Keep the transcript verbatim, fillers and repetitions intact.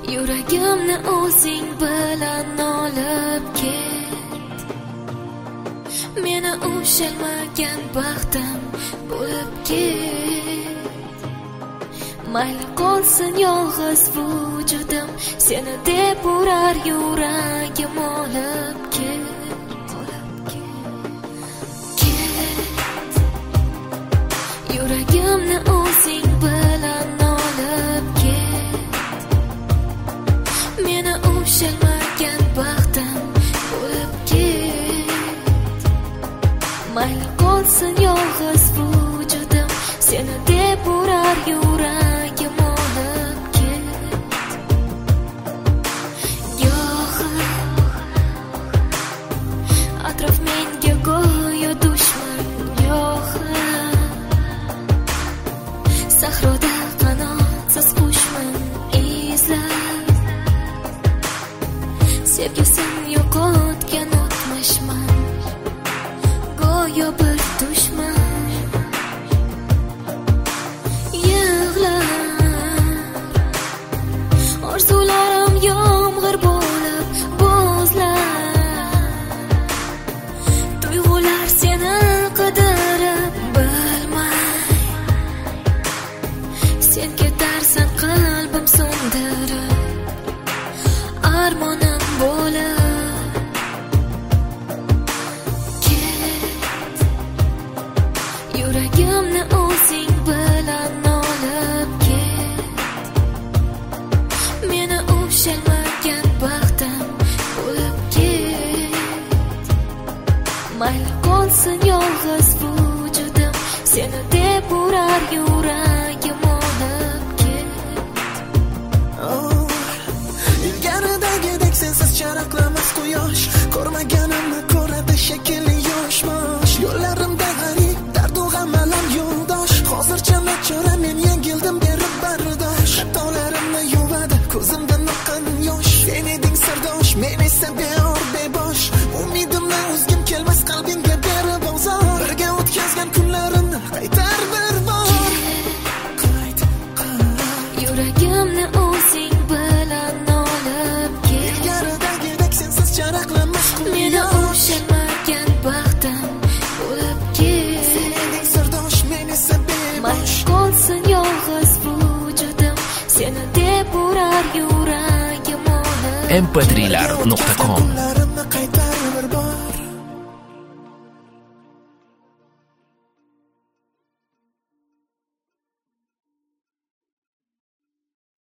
Yuragimni o'zing bilan olib ket. Meni ushalmagan baxtim bo'lib ket. Mayli qolsin yolg'iz vujudim, seni deb urar yuragim olib ket. Yuragimni o'zing bilan olib ket. Meni ushalmagan baxtim bo'lib ket. Mayli qolsin yolg'iz vujudim, seni deb urar yuragim olib ket. Go'yo atrof menga go'yo dushman, go'yo sahroda qanotsiz qushman izlab. Sevgisin yo'qotgan o'tmishman, go'yo bir dushman. Yig'lar orzularim yomg'ir bo'lib bo'zlar. Tuyg'ular seni qidirib bilmay, sen ketarsan qalbim so'ndirib, armonim bo'lib ket. Yuragimni o'zing bilan olib ket. Meni ushalmagan baxtim bo'lib ket. Mayli qolsin yolg'iz vujudim, seni deb urar yuragim olib ket. Ilgaridagidek sensiz charaqlamas quyosh, ko'rmaganimni ko'radi shekilli yosh-mosh. Yo'llarimda g'arib dardu g'am alam yo'ldosh. Hozircha nachora men yengildim berib bardosh. Xatolarimni yuvadi ko'zimdan oqqan yosh. Sen eding sirdosh, men esa beor bebosh. Umidimni uzgim kelmas qalbingga berib ozor. Birga o'tkazgan kunlarimni qaytar bir bor. Qayt, qayt. Yuragimni o'zing bilan olib ket. Ilgaridagidek sensiz charaqlamas Meni quyosh. ushalmagan baxtim bo'lib ket. Sen eding sirdosh, men esa Mayli bebosh. qolsin yolg'iz vujudim, seni deb urar yuragim olib em pe tri lar nuqta com